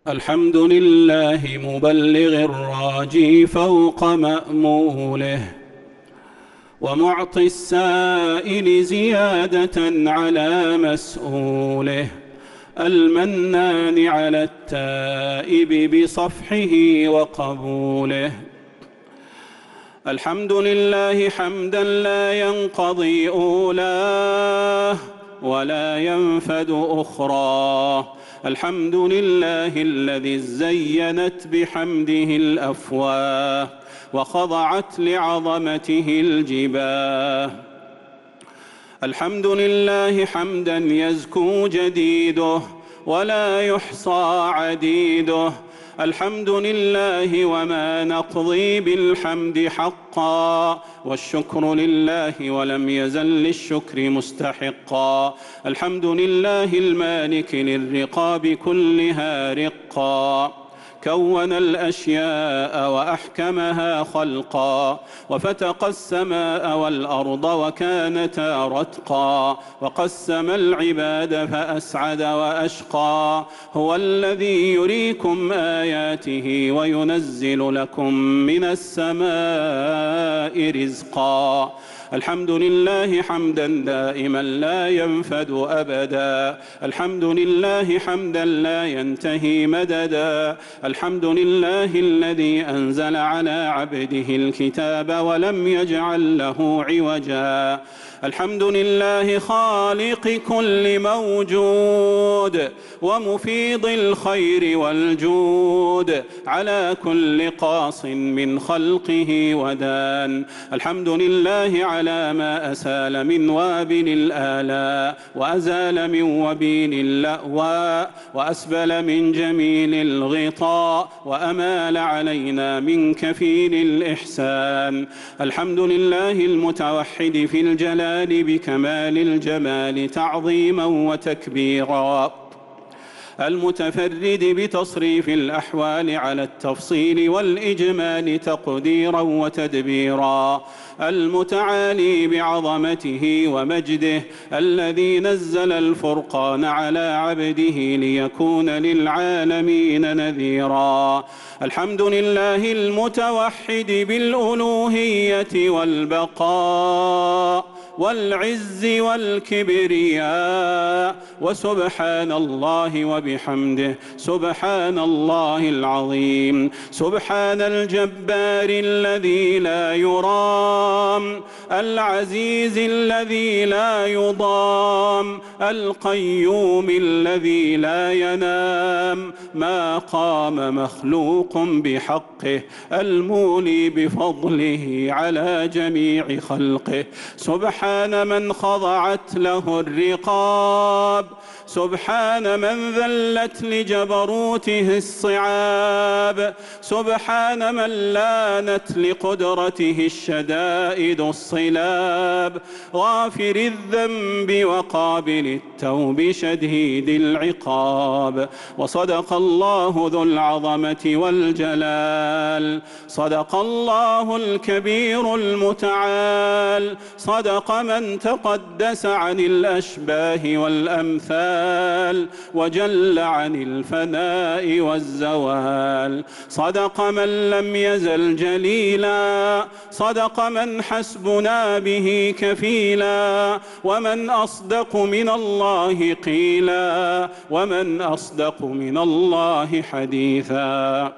الحمد لله مبلغ الراجي فوق مأموله، ومعطي السائل زيادة على مسؤوله، المنان على التائب بصفحه وقبوله. الحمد لله حمدا لا ينقضي أولاه ولا ينفد أخراه. الحمد لله الذي زينت بحمده الأفواه وخضعت لعظمته الجباه. الحمد لله حمدا يزكو جديده ولا يحصى عديده. الحمد لله وما نقضي بالحمد حقا، والشكر لله ولم يزل للشكر مستحقا. الحمد لله المالك للرقاب كلها رقا، كون الأشياء وأحكمها خلقا، وفتق السماء والأرض وكانتا رتقا، وقسم العباد فأسعد وأشقى. هو الذي يريكم آياته وينزل لكم من السماء رزقا. الحمد لله حمدا دائما لا ينفد أبدا. الحمد لله حمدا لا ينتهي مددا. الحمد لله الذي أنزل على عبده الكتاب ولم يجعل له عوجا. الحمد لله خالق كل موجود ومفيض الخير والجود على كل قاص من خلقه ودان. الحمد لله على ما أسال من وابل الآلاء، وأزال من وبين اللأواء، وأسبل من جميل الغطاء، وأمال علينا من كفيل الإحسان. الحمد لله المتوحد في الجلال بكمال الجمال تعظيما وتكبيرا، المتفرد بتصريف الأحوال على التفصيل والإجمال تقديرا وتدبيرا، المتعالي بعظمته ومجده، الذي نزل الفرقان على عبده ليكون للعالمين نذيرا. الحمد لله المتوحد بالألوهية والبقاء والعز والكبرياء، وسبحان الله وبحمده سبحان الله العظيم. سبحان الجبار الذي لا يرام، العزيز الذي لا يضام، القيوم الذي لا ينام، ما قام مخلوق بحقه، المولي بفضله على جميع خلقه. سبحان من خضعت له الرقاب، سبحان من ذلت لجبروته الصعاب، سبحان من لانت لقدرته الشدائد الصلاب، غافر الذنب وقابل التوب شديد العقاب. وصدق الله ذو العظمة والجلال، صدق الله الكبير المتعال، صدق من تقدس عن الأشباه والأمثال وجل عن الفناء والزوال. صدق من لم يزل جليلا، صدق من حسبنا به كفيلا، ومن أصدق من الله قيلا، ومن أصدق من الله حديثا.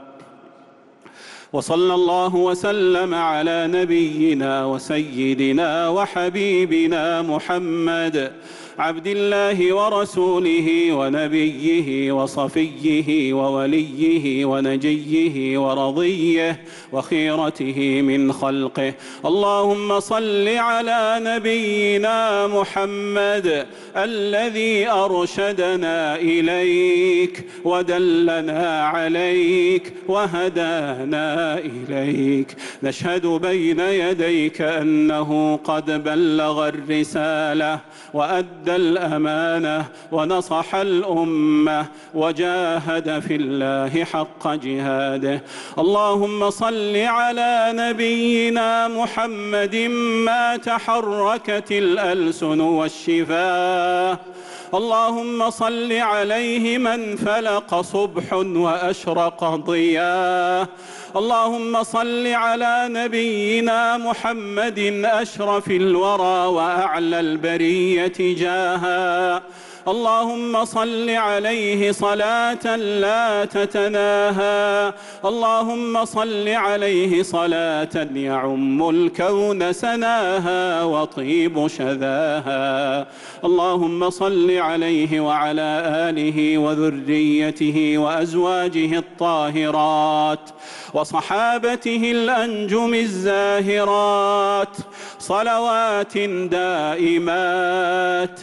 وصلى الله وسلم على نبينا وسيدنا وحبيبنا محمد، عبد الله ورسوله ونبيه وصفيه ووليه ونجيه ورضيه وخيرته من خلقه. اللهم صل على نبينا محمد الذي أرشدنا إليك ودلنا عليك وهدانا إليك. نشهد بين يديك أنه قد بلغ الرسالة وأدى الأمانة ونصح الأمة وجاهد في الله حق جهاده. اللهم صل على نبينا محمد ما تحركت الألسن والشفاه اللهم صل عليه من فلق صبح وأشرق ضياء. اللهم صل على نبينا محمد أشرف الورى وأعلى البرية جاها. اللهم صل عليه صلاة لا تتناهى. اللهم صل عليه صلاة يعم الكون سناها وطيب شذاها. اللهم صل عليه وعلى آله وذريته وأزواجه الطاهرات وصحابته الأنجم الزاهرات صلوات دائمات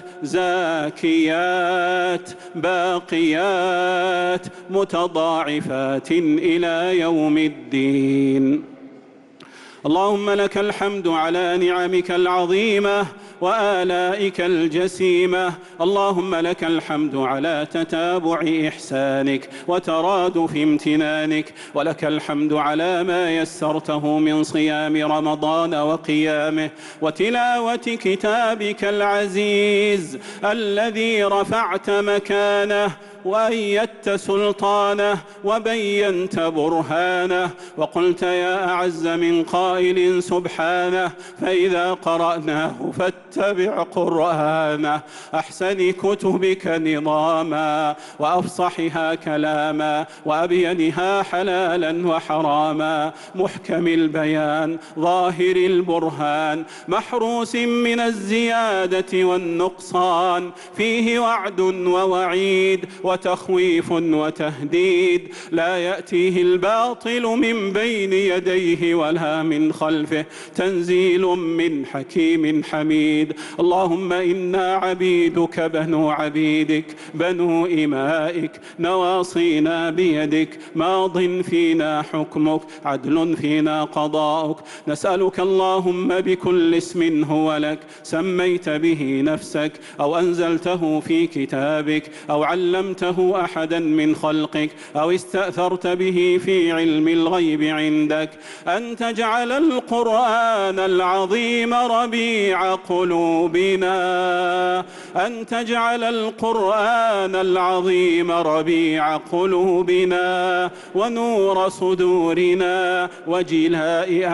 زاكيات باقيات متضاعفات إلى يوم الدين. اللهم لك الحمد على نعمك العظيمة وآلائك الجسيمة. اللهم لك الحمد على تتابع إحسانك وترادف امتنانك، ولك الحمد على ما يسرته من صيام رمضان وقيامه وتلاوة كتابك العزيز الذي رفعت مكانه وأيدت سلطانه وبينت برهانه، وقلت يا أعز من قائل سبحانه فإذا قرأناه فاتبع قرآنه، أحسن كتبك نظاما وأفصحها كلاما وأبينها حلالا وحراما، محكم البيان ظاهر البرهان محروس من الزيادة والنقصان، فيه وعد ووعيد وتخويف وتهديد، لا يأتيه الباطل من بين يديه ولا من خلفه، تنزيل من حكيم حميد. اللهم إنا عبيدك بنو عبيدك بنو إمائك، نواصينا بيدك، ماض فينا حكمك، عدل فينا قضاؤك، نسألك اللهم بكل اسم هو لك سميت به نفسك أو أنزلته في كتابك أو علمته أحدا من خلقك أو استأثرت به في علم الغيب عندك، أن تجعل القرآن العظيم ربيع قلوبنا، أن تجعل القرآن العظيم ربيع قلوبنا ونور صدورنا وجلاء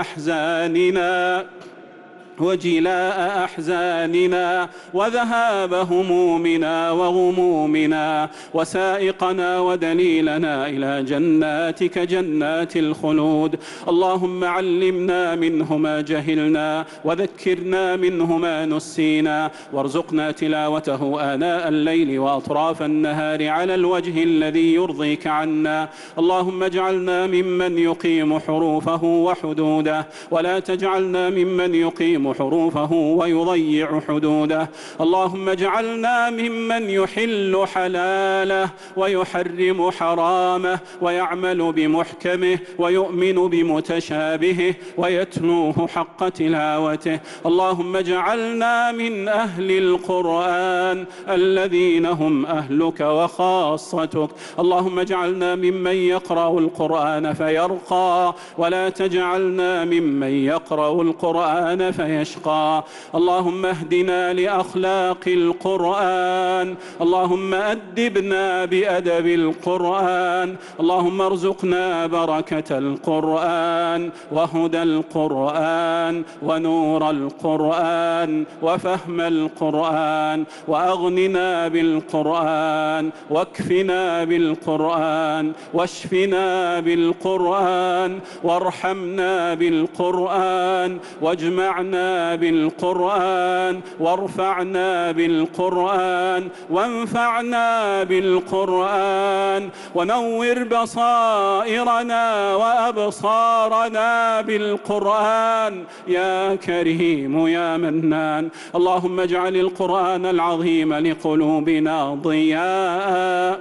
أحزاننا وذهاب همومنا وغمومنا، وسائقنا ودليلنا إلى جناتك جنات الخلود. اللهم علمنا منه ما جهلنا وذكرنا منه ما نسينا، وارزقنا تلاوته آناء الليل وأطراف النهار على الوجه الذي يرضيك عنا. اللهم اجعلنا ممن يقيم حروفه وحدوده، ولا تجعلنا ممن يقيم حروفه ويضيع حدوده. اللهم اجعلنا ممن يحل حلاله ويحرم حرامه ويعمل بمحكمه ويؤمن بمتشابهه ويتلوه حق تلاوته. اللهم اجعلنا من أهل القرآن الذين هم أهلك وخاصتك. اللهم اجعلنا ممن يقرأ القرآن فيرقى، ولا تجعلنا ممن يقرأ القرآن فيشقى. اللهم اهدنا لأخلاق القرآن، اللهم أدبنا بأدب القرآن، اللهم ارزقنا بركة القرآن وهدى القرآن ونور القرآن وفهم القرآن، وأغننا بالقرآن واكفنا بالقرآن واشفنا بالقرآن وارحمنا بالقرآن واجمعنا بالقرآن وارفعنا بالقرآن وانفعنا بالقرآن، ونور بصائرنا وأبصارنا بالقرآن يا كريم يا منان. اللهم اجعل القرآن العظيم لقلوبنا ضياء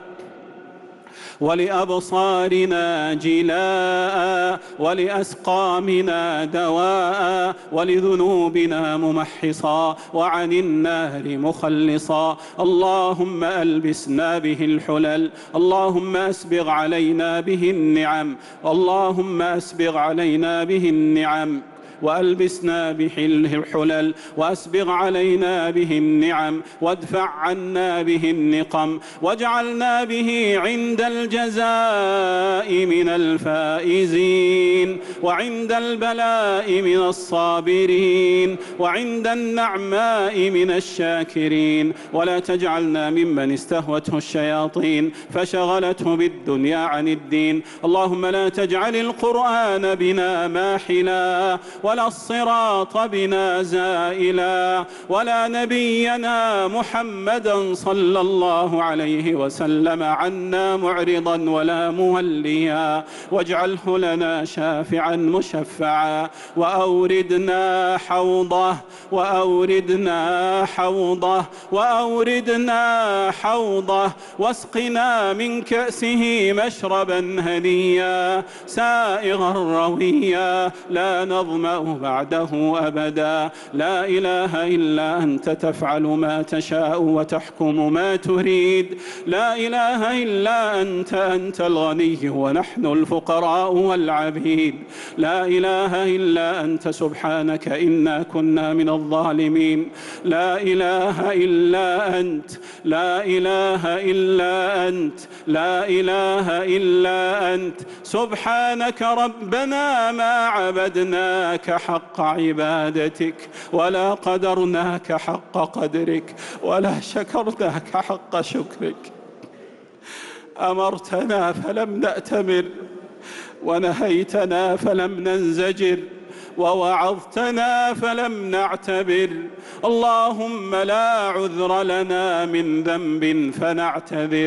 ولأبصارنا جلاء ولأسقامنا دواء ولذنوبنا ممحصا وعن النار مخلصا. اللهم ألبسنا به الحلل، اللهم أسبغ علينا به النعم، اللهم أسبغ علينا به النعم وألبسنا به الحلل، وأسبغ علينا به النعم، وادفع عنا به النقم، واجعلنا به عند الجزاء من الفائزين، وعند البلاء من الصابرين، وعند النعماء من الشاكرين. ولا تجعلنا ممن استهوته الشياطين فشغلته بالدنيا عن الدين. اللهم لا تجعل القرآن بنا ماحلا، ولا الصراط بنا زائلا، ولا نبينا محمدا صلى الله عليه وسلم عنا معرضا ولا موليا، واجعله لنا شافعا مشفعا، وأوردنا حوضه، وأوردنا حوضه، وأوردنا حوضه، واسقنا من كأسه مشربا هنيا سائغا رويا لا نظمأ بعده أبدا. لا إله إلا أنت تفعل ما تشاء وتحكم ما تريد. لا إله إلا أنت الغني ونحن الفقراء والعبيد. لا إله إلا أنت سبحانك إنا كنا من الظالمين. لا إله إلا أنت، لا إله إلا أنت، لا إله إلا أنت. سبحانك ربنا ما عبدناك حق عبادتك، ولا قدرناك حق قدرك، ولا شكرناك حق شكرك. أمرتنا فلم نأتمر، ونهيتنا فلم ننزجر، ووعظتنا فلم نعتبر. اللهم لا عذر لنا من ذنب فنعتذر،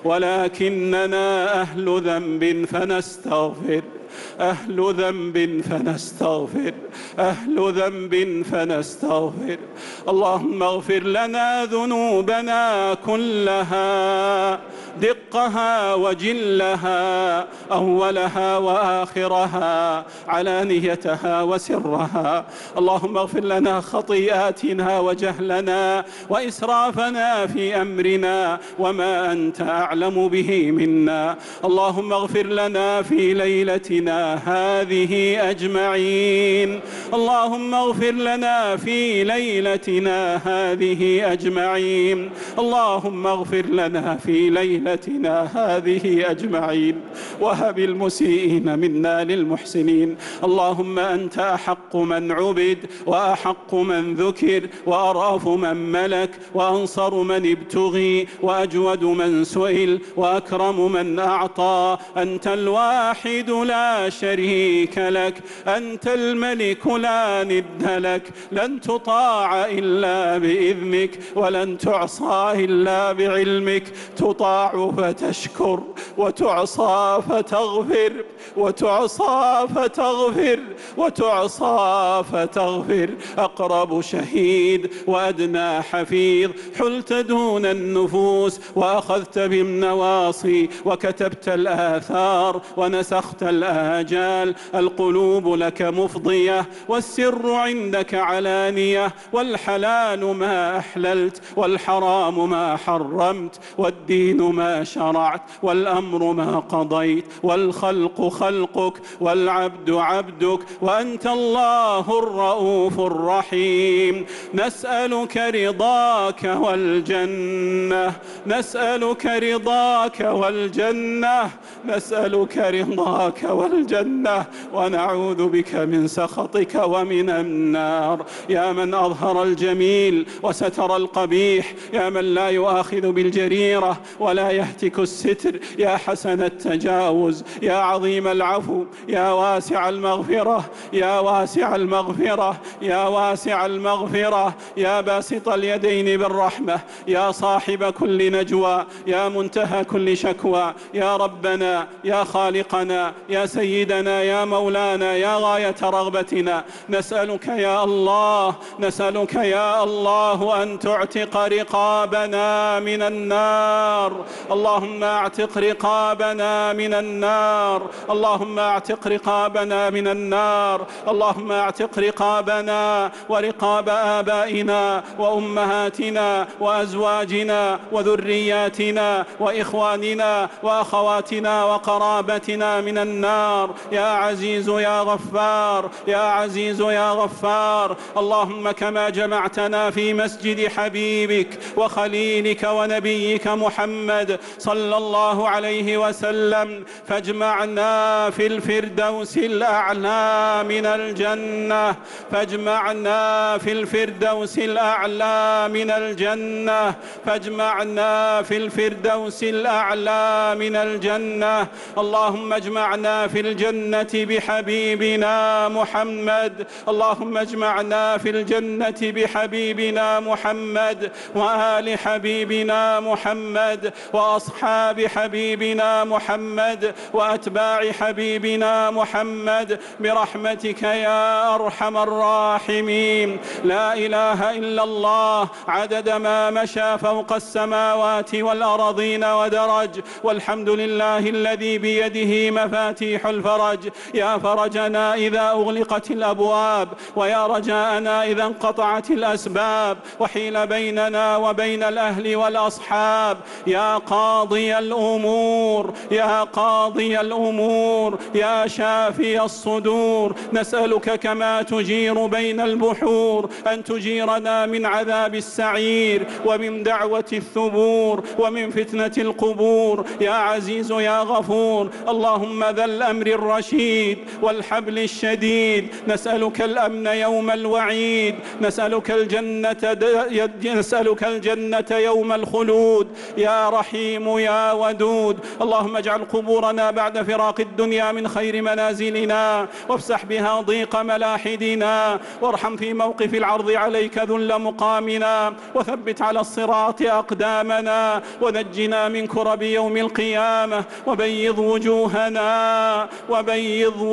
ولكننا أهل ذنب فنستغفر، أهل ذنب فنستغفر، أهل ذنب فنستغفر. اللهم اغفر لنا ذنوبنا كلها، دقها وجلها، أولها وآخرها، علانيتها وسرها. اللهم اغفر لنا خطيئاتنا وجهلنا وإسرافنا في أمرنا وما أنت أعلم به منا. اللهم اغفر لنا في ليلتنا هذه أجمعين. اللهم اغفر لنا في ليلتنا هذه أجمعين. اللهم اغفر لنا في ليلتنا هذه أجمعين، وهب المسيئين منا للمحسنين. اللهم أنت أحق من عبد، وأحق من ذكر، وأرأف من ملك، وأنصر من ابتغي، وأجود من سئل، وأكرم من أعطى. أنت الواحد لا شريك لك، أنت الملك لا ند لك. لن تطاع إلا بإذنك، ولن تعصى إلا بعلمك. تطاع فتشكر، وتعصى فتغفر، وتعصى فتغفر، وتعصى فتغفر. أقرب شهيد وأدنى حفيظ، حلت دون النفوس وأخذت بالنواصي، وكتبت الآثار ونسخت الآجال. القلوب لك مفضية، والسر عندك علانية، والحلال ما أحللت، والحرام ما حرمت، والدين ما شرعت، والأمر ما قضيت، والخلق خلقك، والعبد عبدك، وأنت الله الرؤوف الرحيم. نسألك رضاك والجنة، نسألك رضاك والجنة، نسألك رضاك والجنة، ونعوذ بك من سخطك ومن النار. يا من أظهر الجميل وستر القبيح، يا من لا يؤاخذ بالجريرة ولا يهتك الستر، يا حسن التجاوز، يا عظيم العفو، يا واسع المغفرة، يا واسع المغفرة، يا واسع المغفرة، يا باسط اليدين بالرحمة، يا صاحب كل نجوى، يا منتهى كل شكوى. يا ربنا، يا خالقنا، يا سيدنا، يا مولانا، يا غاية رغبتنا، نسألك يا الله، نسألك يا الله أن تعتق رقابنا من النار، اللهم اعتق رقابنا من النار، اللهم اعتق رقابنا من النار، اللهم اعتق رقابنا ورقاب آبائنا وأمهاتنا وأزواجنا وذرياتنا وإخواننا وأخواتنا وقرابتنا من النار يا عزيز يا غفار، يا عزيز يا غفار. اللهم كما جمعتنا في مسجد حبيبك وخليلك ونبيك محمد صلى الله عليه وسلم، فاجمعنا في الفردوس الأعلى من الجنة، فاجمعنا في الفردوس الأعلى من الجنة، فاجمعنا في الفردوس الأعلى من الجنة. اللهم اجمعنا في الجنة بحبيبنا محمد، اللهم اجمعنا في الجنة بحبيبنا محمد وآل حبيبنا محمد وأصحاب حبيبنا محمد وأتباع حبيبنا محمد برحمتك يا أرحم الراحمين. لا إله إلا الله عدد ما مشى فوق السماوات والأرضين ودرج، والحمد لله الذي بيده مفاتيح الفرج. يا فرجنا إذا أغلقت الأبواب، ويا رجاءنا إذا انقطعت الأسباب وحيل بيننا وبين الأهل والأصحاب. يا قاضي الأمور، يا قاضي الأمور، يا شافي الصدور، نسألك كما تجير بين البحور أن تجيرنا من عذاب السعير ومن دعوة الثبور ومن فتنة القبور يا عزيز يا غفور. اللهم ذا الأمر الرشيد والحبل الشديد، نسألك الأمن يوم الوعيد، نسألك الجنة يوم الخلود يا رحيم يا ودود. اللهم اجعل قبورنا بعد فراق الدنيا من خير منازلنا، وافسح بها ضيق ملاحدنا، وارحم في موقف العرض عليك ذل مقامنا، وثبت على الصراط أقدامنا، ونجنا من كرب يوم القيامة، وبيض وجوهنا، وبيض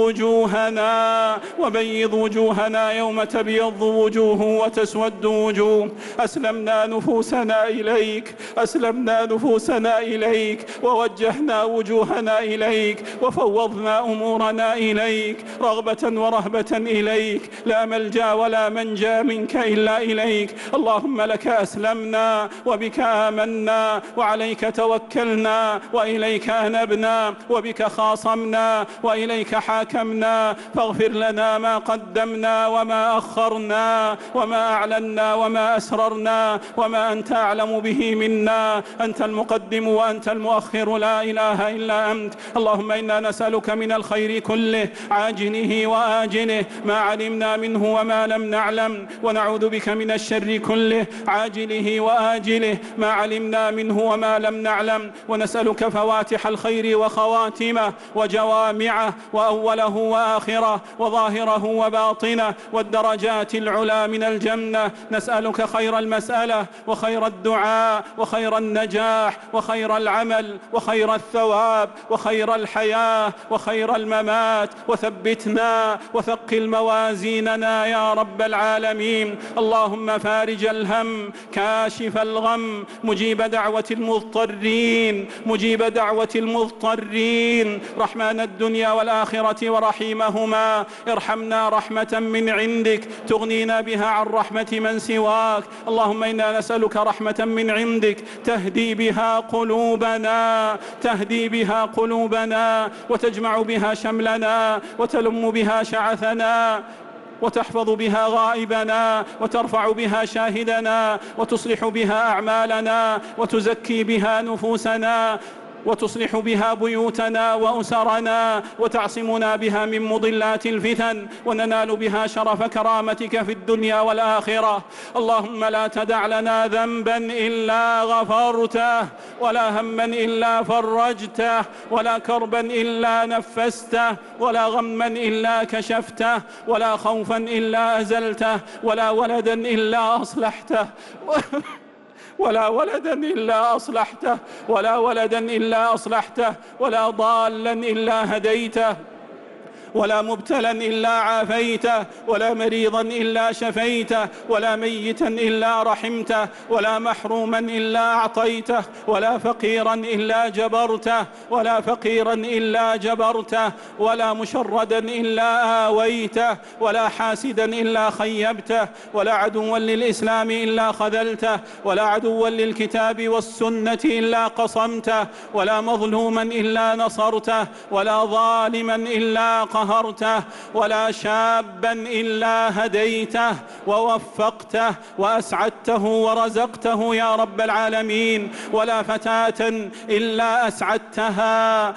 وجوهنا، وبيض وجوهنا يوم تبيض وجوه وتسود وجوه. أسلمنا نفوسنا إليك، أسلمنا نفوسنا إليك، ووجهنا وجوهنا إليك، وفوضنا أمورنا إليك رغبة ورهبة إليك، لا ملجأ ولا منجا منك إلا إليك. اللهم لك أسلمنا وبك آمنا وعليك توكلنا وإليك أنبنا وبك خاصمنا وإليك حاكمنا، فاغفر لنا ما قدمنا وما أخرنا وما أعلنا وما أسررنا وما أنت أعلم به منا، أنت المقدم وأنت المؤخر، لا إله إلا أنت. اللهم إنا نسألك من الخير كله عاجله وآجله ما علمنا منه وما لم نعلم، ونعوذ بك من الشر كله عاجله وآجله ما علمنا منه وما لم نعلم، ونسألك فواتح الخير وخواتمه وجوامعه وأوله وآخره وظاهره وباطنه والدرجات العلى من الجنة. نسألك خير المسألة وخير الدعاء وخير النجاح وخير العمل وخير الثواب وخير الحياة وخير الممات، وثبتنا وثقل موازيننا يا رب العالمين. اللهم فارج الهم، كاشف الغم، مجيب دعوة المضطرين، مجيب دعوة المضطرين، رحمن الدنيا والآخرة ورحيمهما، ارحمنا رحمة من عندك تغنينا بها عن رحمة من سواك. اللهم إنا نسألك رحمة من عندك تهدي بها قلوبنا، تهدي بها قلوبنا، وتجمع بها شملنا، وتلم بها شعثنا، وتحفظ بها غائبنا، وترفع بها شاهدنا، وتصلح بها أعمالنا، وتزكي بها نفوسنا، وتصلح بها بيوتنا وأسرنا، وتعصمنا بها من مضلات الفتن، وننال بها شرف كرامتك في الدنيا والآخرة. اللهم لا تدع لنا ذنبا إلا غفرته، ولا هما إلا فرجته، ولا كربا إلا نفسته، ولا غما إلا كشفته، ولا خوفا إلا أزلته، ولا ولدا إلا أصلحته ولا ولدا إلا أصلحته، ولا ولدا إلا أصلحته، ولا ضالا إلا هديته. ولا مبتلا إلا عافيته، ولا مريضا إلا شفيته، ولا ميتا إلا رحمته، ولا محروما إلا أعطيته، ولا فقيرا إلا جبرته، ولا فقيرا إلا جبرته، ولا مشردا إلا آويته، ولا حاسدا إلا خيبته، ولا عدوا للإسلام إلا خذلته، ولا عدوا للكتاب والسنة إلا قصمته، ولا مظلوما إلا نصرته، ولا ظالما إلا قهرته، ولا شابا إلا هديته ووفقته وأسعدته ورزقته يا رب العالمين، ولا فتاة إلا أسعدتها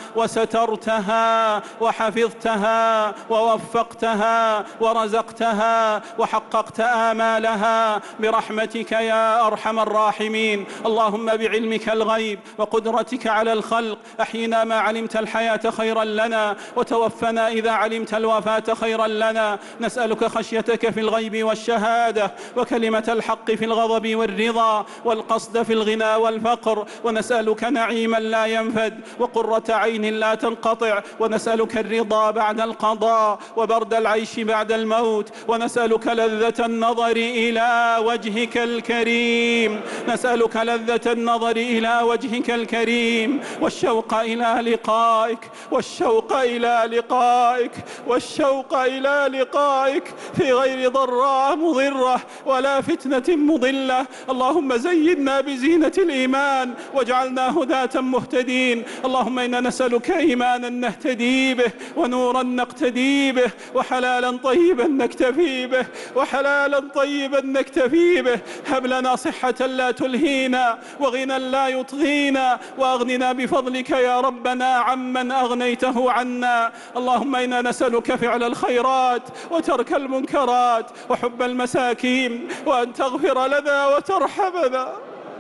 وسترتها وحفظتها ووفقتها ورزقتها وحققت آمالها برحمتك يا أرحم الراحمين. اللهم بعلمك الغيب وقدرتك على الخلق أحينا ما علمت الحياة خيرا لنا، وتوفنا إذا علمت الوفاة خيرا لنا. نسألك خشيتك في الغيب والشهادة، وكلمة الحق في الغضب والرضا، والقصد في الغنى والفقر، ونسألك نعيما لا ينفد وقرة عين لا تنقطع، ونسألك الرضا بعد القضاء وبرد العيش بعد الموت، ونسألك لذة النظر إلى وجهك الكريم، نسألك لذة النظر إلى وجهك الكريم، والشوق إلى لقائك، والشوق إلى لقائك، والشوق إلى لقائك في غير ضراء مضرة ولا فتنة مضلة. اللهم زينا بزينة الإيمان واجعلنا هداة مهتدين. اللهم إنا نسألك إيمانا نهتدي به، ونورا نقتدي به، وحلالا طيبا نكتفي به، وحلالا طيبا نكتفي به. هب لنا صحة لا تلهينا، وغنى لا يطغينا، وأغننا بفضلك يا ربنا عمن أغنيته عنا. اللهم إنا نسألك فعل الخيرات وترك المنكرات وحب المساكين، وأن تغفر لنا وترحمنا،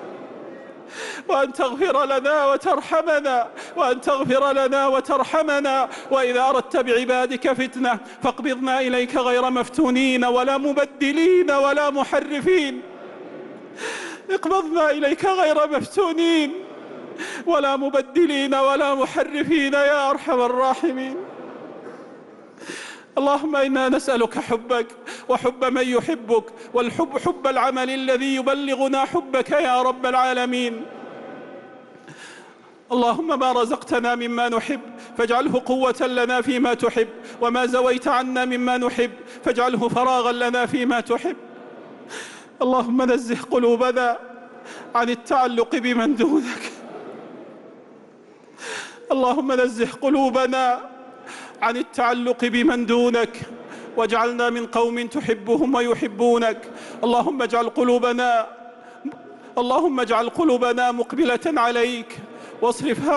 وأن تغفر لنا وترحمنا، وأن تغفر لنا وترحمنا. وإذا أردت بعبادك فتنة فاقبضنا إليك غير مفتونين ولا مبدلين ولا محرفين، اقبضنا إليك غير مفتونين ولا مبدلين ولا محرفين يا أرحم الراحمين. اللهم إنا نسألك حبك وحب من يحبك، والحب حب العمل الذي يبلغنا حبك يا رب العالمين. اللهم ما رزقتنا مما نحب فاجعله قوة لنا فيما تحب، وما زويت عنا مما نحب فاجعله فراغا لنا فيما تحب. اللهم نزه قلوبنا عن التعلق بمن دونك، اللهم نزه قلوبنا عن التعلق بمن دونك، واجعلنا من قوم تحبهم ويحبونك. اللهم اجعل قلوبنا مقبلة عليك، واصرفها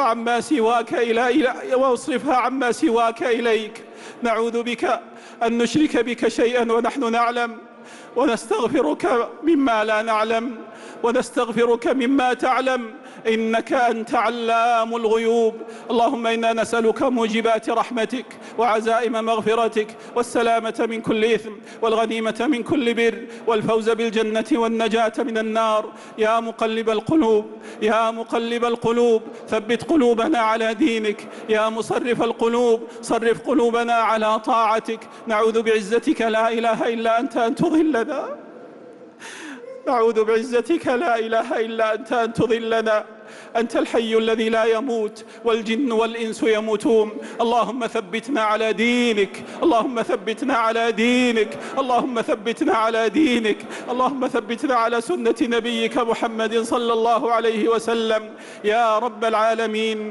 عما سواك إليك. نعوذ بك أن نشرك بك شيئا ونحن نعلم، ونستغفرك مما لا نعلم، ونستغفرك مما تعلم، إنك أنت علام الغيوب. اللهم إنا نسألك موجبات رحمتك وعزائم مغفرتك، والسلامة من كل إثم، والغنيمة من كل بر، والفوز بالجنة والنجاة من النار. يا مقلب القلوب، يا مقلب القلوب ثبت قلوبنا على دينك. يا مصرف القلوب صرف قلوبنا على طاعتك. نعوذ بعزتك لا إله إلا أنت أن تضلنا، نعوذ بعزتك لا إله إلا أنت أن تضلنا. أنت الحي الذي لا يموت، والجن والإنس يموتون. اللهم ثبتنا على دينك، اللهم ثبتنا على دينك، اللهم ثبتنا على دينك، اللهم ثبتنا على سنة نبيك محمد صلى الله عليه وسلم يا رب العالمين.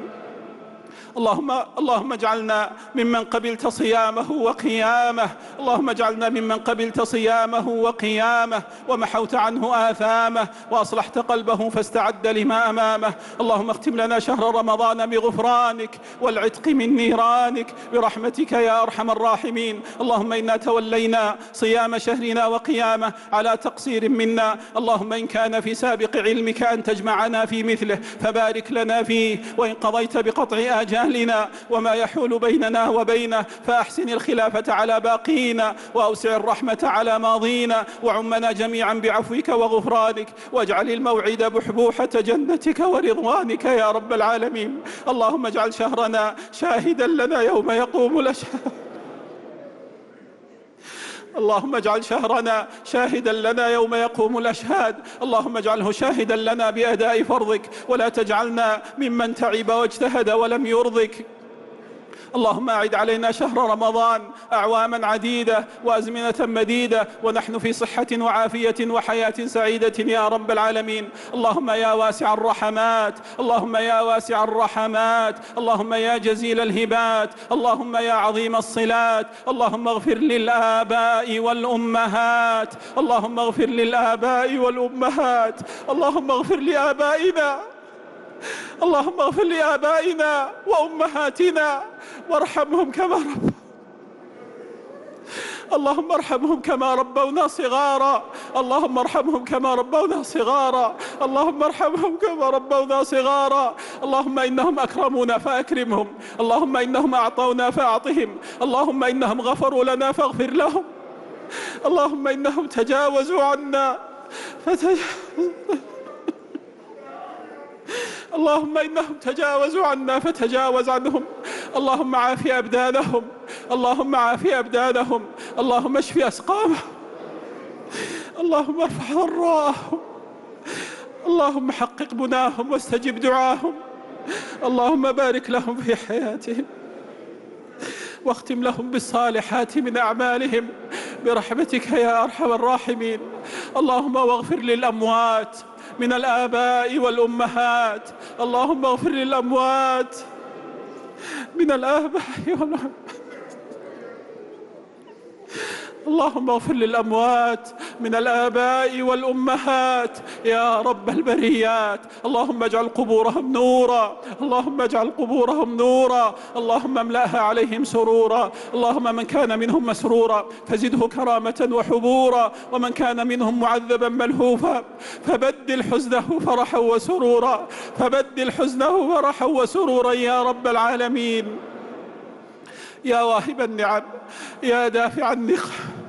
اللهم اجعلنا ممن قبلت صيامه وقيامه، اللهم اجعلنا ممن قبلت صيامه وقيامه، ومحوت عنه آثامه، وأصلحت قلبه فاستعد لما أمامه. اللهم اختم لنا شهر رمضان بغفرانك والعتق من نيرانك برحمتك يا أرحم الراحمين. اللهم إنا تولينا صيام شهرنا وقيامه على تقصير منا، اللهم إن كان في سابق علمك أن تجمعنا في مثله فبارك لنا فيه، وإن قضيت بقطع آجالنا وما يحول بيننا وبينه فأحسن الخلافة على باقينا، وأوسع الرحمة على ماضينا، وعمنا جميعا بعفوك وغفرانك، واجعل الموعد بحبوحة جنتك ورضوانك يا رب العالمين. اللهم اجعل شهرنا شاهدا لنا يوم يقوم الأشهاد، اللهم اجعل شهرنا شاهدا لنا يوم يقوم الأشهاد. اللهم اجعله شاهدا لنا بأداء فرضك، ولا تجعلنا ممن تعب واجتهد ولم يرضك. اللهم أعد علينا شهر رمضان أعواما عديدة وأزمنة مديدة ونحن في صحة وعافية وحياة سعيدة يا رب العالمين. اللهم يا واسع الرحمات، اللهم يا واسع الرحمات، اللهم يا جزيل الهبات، اللهم يا عظيم الصلات، اللهم اغفر للآباء والأمهات، اللهم اغفر للآباء والأمهات، اللهم اغفر لآبائنا، اللهم اغفر لآبائنا وأمهاتنا وارحمهم كما اللهم ارحمهم كما ربونا صغارا، اللهم ارحمهم كما ربونا صغارا، اللهم ارحمهم كما ربونا صغارا. اللهم إنهم أكرمونا فأكرمهم، اللهم إنهم أعطونا فأعطهم، اللهم إنهم غفروا لنا فاغفر لهم، اللهم إنهم تجاوزوا عنا اللهم إنهم تجاوزوا عنا فتجاوز عنهم. اللهم عاف أبدانهم، اللهم عاف أبدانهم، اللهم اشف أسقامهم، اللهم ارفع ضراءهم، اللهم حقق مناهم واستجب دعاهم. اللهم بارك لهم في حياتهم واختم لهم بالصالحات من أعمالهم برحمتك يا أرحم الراحمين. اللهم واغفر للأموات من الآباء والأمهات، اللهم اغفر للأموات من الآباء والأمهات، اللهم اغفر للأموات من الآباء والأمهات يا رب البريات. اللهم اجعل قبورهم نورا، اللهم اجعل قبورهم نورا، اللهم املأها عليهم سرورا. اللهم من كان منهم مسرورا فزده كرامة وحبورا، ومن كان منهم معذبا ملهوفا فبدل حزنه فرحا وسرورا، فبدل حزنه فرحا وسرورا يا رب العالمين. يا واهب النعم، يا دافع النقم،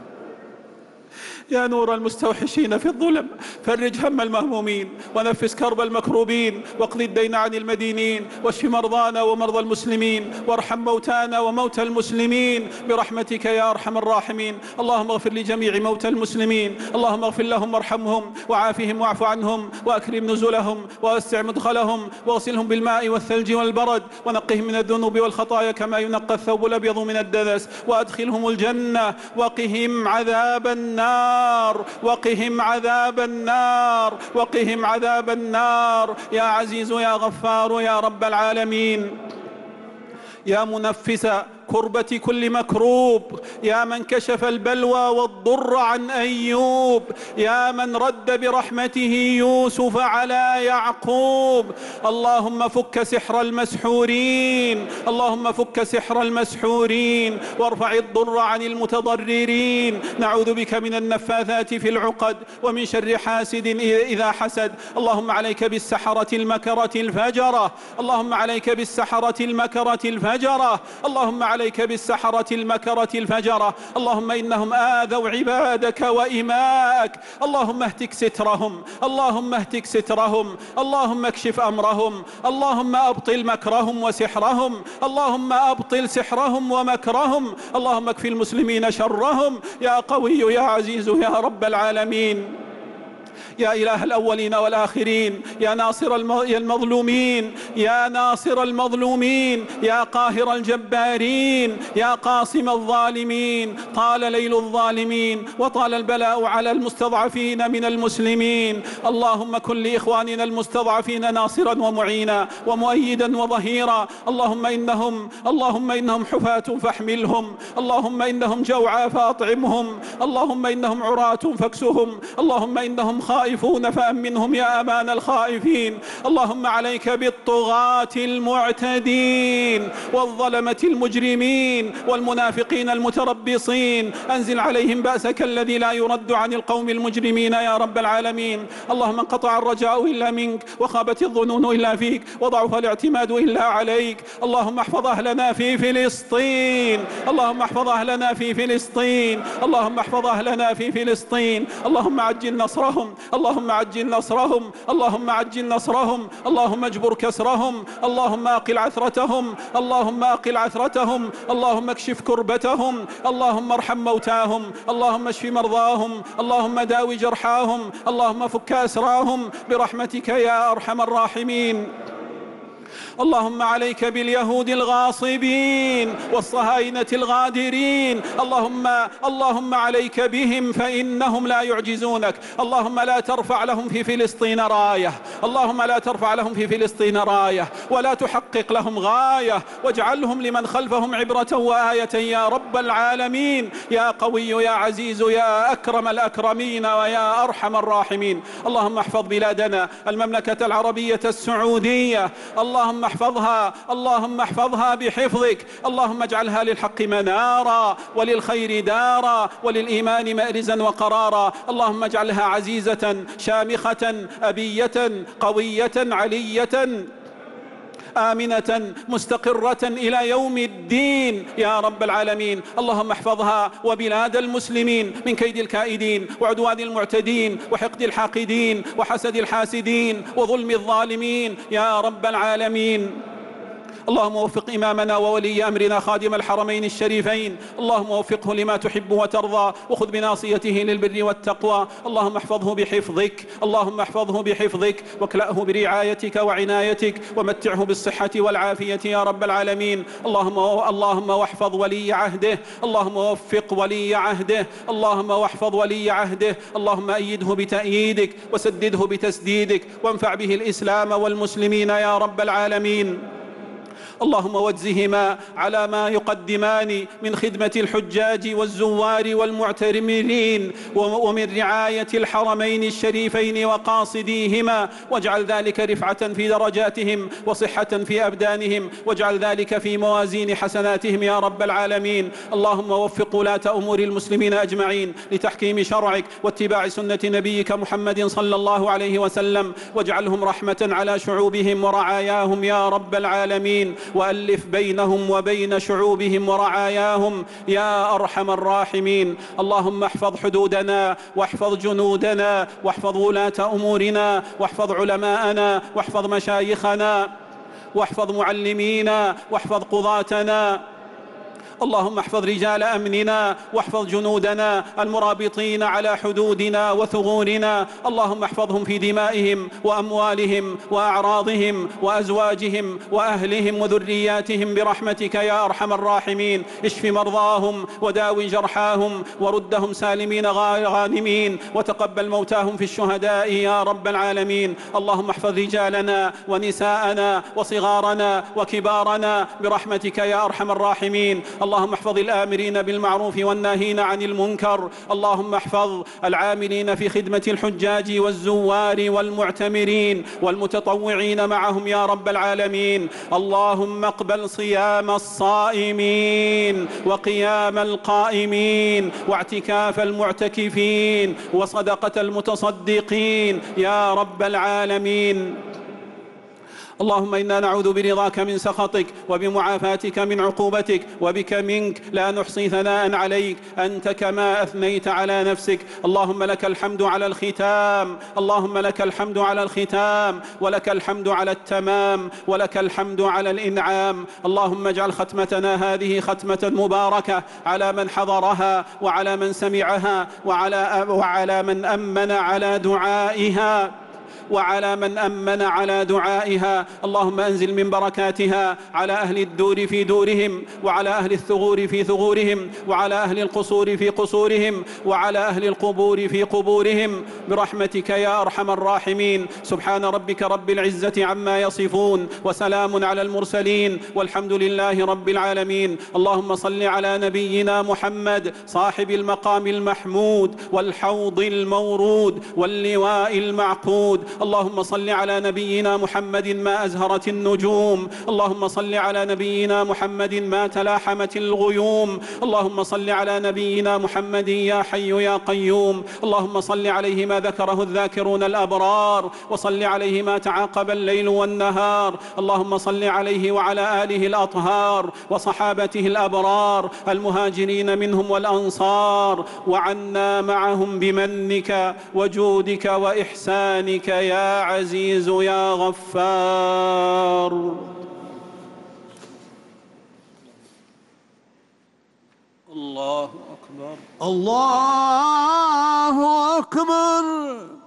يا نور المستوحشين في الظلم، فرج هم المهمومين ونفس كرب المكروبين، واقض الدين عن المدينين، واشف مرضانا ومرضى المسلمين، وارحم موتانا وموتى المسلمين برحمتك يا أرحم الراحمين. اللهم اغفر لجميع موتى المسلمين، اللهم اغفر لهم وارحمهم وعافهم واعف عنهم وأكرم نزلهم ووسع مدخلهم واغسلهم بالماء والثلج والبرد ونقهم من الذنوب والخطايا كما ينقى الثوب الأبيض من الدنس، وأدخلهم الجنة وقهم عذاب النار، وقهم عذاب النار، وقهم عذاب النار يا عزيز يا غفار يا رب العالمين. يا منفس كربة كل مكروب، يا من كشف البلوى والضر عن أيوب، يا من رد برحمته يوسف على يعقوب. اللهم فك سحر المسحورين، اللهم فك سحر المسحورين وارفع الضر عن المتضررين. نعوذ بك من النفاثات في العقد ومن شر حاسد إذا حسد. اللهم عليك بالسحرة المكرة الفجرة، اللهم عليك بالسحرة المكرة الفجرة، اللهم عليك بالسحرة المكرة الفجرة. اللهم إنهم آذوا عبادك وإماءك، اللهم اهتك سترهم، اللهم اهتك سترهم، اللهم اكشف أمرهم، اللهم أبطل مكرهم وسحرهم، اللهم أبطل سحرهم ومكرهم، اللهم اكفي المسلمين شرهم يا قوي يا عزيز يا رب العالمين. يا إله الأولين والآخرين، يا ناصر المظلومين، يا ناصر المظلومين، يا قاهر الجبارين، يا قاصم الظالمين. طال ليل الظالمين وطال البلاء على المستضعفين من المسلمين. اللهم كن لإخواننا المستضعفين ناصرا ومعينا ومؤيدا وظهيرا. اللهم إنهم حفاة فاحملهم، اللهم إنهم جوعى فأطعمهم، اللهم إنهم عراة فاكسهم، اللهم إنهم خائفون فأمنهم يا أمان الخائفين. اللهم عليك بالطغاة المعتدين والظلمة المجرمين والمنافقين المتربصين، أنزل عليهم بأسك الذي لا يرد عن القوم المجرمين يا رب العالمين. اللهم انقطع الرجاء إلا منك وخابت الظنون إلا فيك وضعف الاعتماد إلا عليك. اللهم احفظ أهلنا في فلسطين، اللهم احفظ أهلنا في فلسطين، اللهم احفظ أهلنا في فلسطين، اللهم عجل نصرهم، اللهم عجل نصرهم، اللهم عجل نصرهم، اللهم اجبر كسرهم، اللهم أقل عثرتهم، اللهم أقل عثرتهم، اللهم اكشف كربتهم، اللهم ارحم موتاهم، اللهم اشف مرضاهم، اللهم داوي جرحاهم، اللهم فك أسراهم برحمتك يا أرحم الراحمين. اللهم عليك باليهود الغاصبين والصهاينة الغادرين، اللهم عليك بهم فإنهم لا يعجزونك. اللهم لا ترفع لهم في فلسطين راية، اللهم لا ترفع لهم في فلسطين راية ولا تحقق لهم غاية، واجعلهم لمن خلفهم عبرة وآية يا رب العالمين، يا قوي يا عزيز يا أكرم الأكرمين ويا أرحم الراحمين. اللهم احفظ بلادنا المملكة العربية السعودية، اللهم احفظها، اللهم احفظها بحفظك، اللهم اجعلها للحق منارا وللخير دارا وللإيمان مأرزا وقرارا. اللهم اجعلها عزيزة شامخة أبية قوية علية آمنة مستقرة إلى يوم الدين يا رب العالمين. اللهم احفظها وبلاد المسلمين من كيد الكائدين وعدوان المعتدين وحقد الحاقدين وحسد الحاسدين وظلم الظالمين يا رب العالمين. اللهم وفق إمامنا وولي أمرنا خادم الحرمين الشريفين، اللهم وفقه لما تحب وترضى، وخذ بناصيته للبر والتقوى. اللهم احفظه بحفظك، اللهم احفظه بحفظك، واكلأه برعايتك وعنايتك، ومتعه بالصحة والعافية يا رب العالمين. اللهم واحفظ ولي عهده، اللهم وفق ولي عهده، اللهم واحفظ ولي عهده، اللهم أيده بتأييدك وسدده بتسديدك، وانفع به الإسلام والمسلمين يا رب العالمين. اللهم واجزهما على ما يقدمان من خدمة الحجاج والزوار والمعتمرين ومن رعاية الحرمين الشريفين وقاصديهما، واجعل ذلك رفعة في درجاتهم وصحة في أبدانهم، واجعل ذلك في موازين حسناتهم يا رب العالمين. اللهم وفق ولاة أمور المسلمين أجمعين لتحكيم شرعك واتباع سنة نبيك محمد صلى الله عليه وسلم، واجعلهم رحمة على شعوبهم ورعاياهم يا رب العالمين، وألف بينهم وبين شعوبهم ورعاياهم يا أرحم الراحمين. اللهم احفظ حدودنا واحفظ جنودنا واحفظ ولاة أمورنا واحفظ علماءنا واحفظ مشايخنا واحفظ معلمينا واحفظ قضاتنا. اللهم احفظ رجال أمننا واحفظ جنودنا المرابطين على حدودنا وثغورنا، اللهم احفظهم في دمائهم وأموالهم وأعراضهم وأزواجهم وأهلهم وذرياتهم برحمتك يا أرحم الراحمين. اشف مرضاهم وداوي جرحاهم وردهم سالمين غانمين، وتقبل موتاهم في الشهداء يا رب العالمين. اللهم احفظ رجالنا ونساءنا وصغارنا وكبارنا برحمتك يا أرحم الراحمين. اللهم احفظ الآمرين بالمعروف والناهين عن المنكر، اللهم احفظ العاملين في خدمة الحجاج والزوار والمعتمرين والمتطوعين معهم يا رب العالمين. اللهم اقبل صيام الصائمين وقيام القائمين واعتكاف المعتكفين وصدقة المتصدقين يا رب العالمين. اللهم إنا نعوذ برضاك من سخطك وبمعافاتك من عقوبتك، وبك منك لا نحصي ثناء عليك أنت كما أثنيت على نفسك. اللهم لك الحمد على الختام، اللهم لك الحمد على الختام، ولك الحمد على التمام، ولك الحمد على الإنعام. اللهم اجعل ختمتنا هذه ختمة مباركة على من حضرها وعلى من سمعها وعلى من أمن على دعائها اللهم أنزل من بركاتها على أهل الدور في دورهم، وعلى أهل الثغور في ثغورهم، وعلى أهل القصور في قصورهم، وعلى أهل القبور في قبورهم برحمتك يا أرحم الراحمين. سبحان ربك رب العزة عما يصفون، وسلام على المرسلين، والحمد لله رب العالمين. اللهم صل على نبينا محمد صاحب المقام المحمود والحوض المورود واللواء المعقود اللهم صل على نبينا محمد ما أزهرت النجوم، اللهم صل على نبينا محمد ما تلاحمت الغيوم، اللهم صل على نبينا محمد يا حي يا قيوم، اللهم صل عليه ما ذكره الذاكرون الأبرار، وصل عليه ما تعاقب الليل والنهار، اللهم صل عليه وعلى آله الأطهار وصحابته الأبرار المهاجرين منهم والأنصار، وعنا معهم بمنك وجودك وإحسانك يا عزيز يا غفار. الله أكبر، الله أكبر.